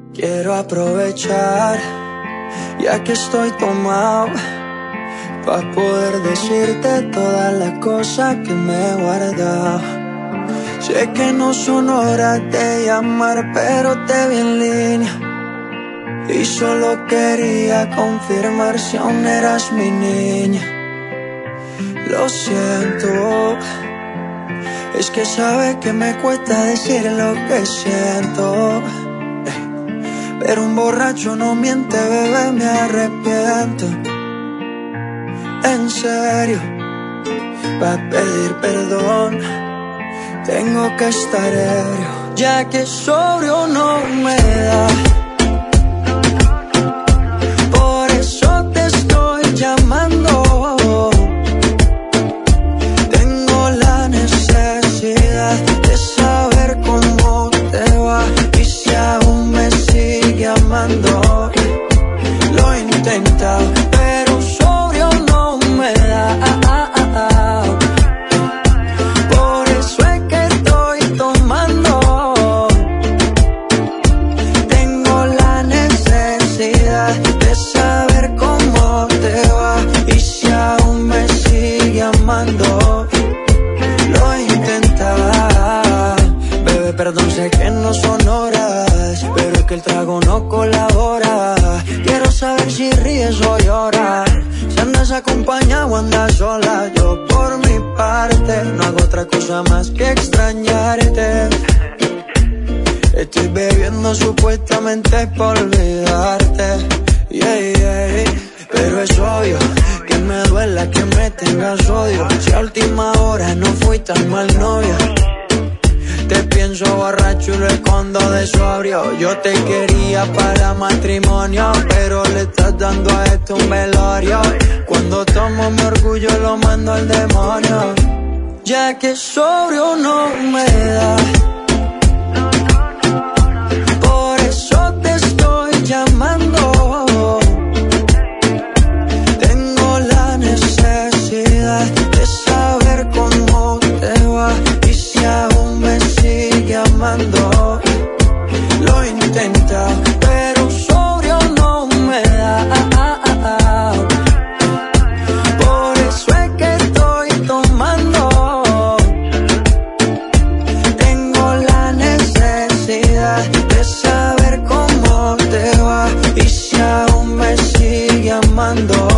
Quiero aprovechar, ya que estoy tomado, pa' poder decirte todas las cosas que me he guardado. Sé que no son horas de llamar, pero te vi en línea y solo quería confirmar si aún eras mi niña. Lo siento, es que sabes que me cuesta decir lo que siento, pero un borracho no miente, bebé, me arrepiento. En serio, pa' pedir perdón tengo que estar ebrio, ya que sobrio no me da. Por eso te estoy llamando. Tengo la necesidad de saber cómo te va y si aún me sigue amando. Lo he intentado, pero sobrio no me da. Por eso es que estoy tomando. Tengo la necesidad de saber cómo te va y si aún me sigue amando. Lo he intentado, bebé, perdón, sé que no son horas, pero es que el trago no colabora. Quiero saber si ríes o lloras, si andas acompañado o andas sola. Yo por mi parte no hago otra cosa más que extrañarte. Estoy bebiendo supuestamente por olvidarte, pero es obvio que me duela que me tengas odio. Si a última hora no fui tan mal novia, te pienso borracho y lo escondo de sobrio. Yo te quería para matrimonio, pero le estás dando a esto un velorio. Cuando tomo mi orgullo lo mando al demonio, ya que sobrio no me da. Por eso te estoy llamando. Tengo la necesidad de saber cómo te va y si aún me sigue amando. Lo he intentado, pero sobrio no me da. Por eso es que estoy tomando. Tengo la necesidad de saber cómo te va y si aún me sigue amando.